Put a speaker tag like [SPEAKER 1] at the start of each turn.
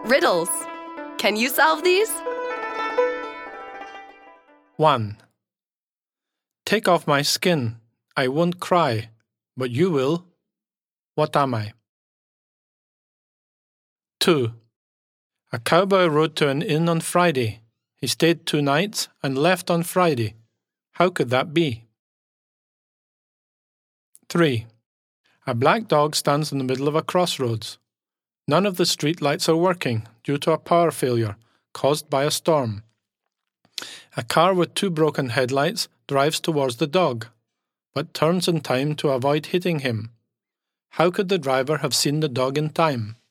[SPEAKER 1] Riddles. Can you solve these?
[SPEAKER 2] 1. Take off my skin. I won't cry, but you will. What am I? 2. A cowboy rode to an inn on Friday. He stayed 2 nights and left on Friday. How could that be? 3. A black dog stands in the middle of a crossroads. None of the street lights are working due to a power failure caused by a storm. A car with 2 broken headlights drives towards the dog, but turns in time to avoid hitting him. How could the driver have seen the dog in time?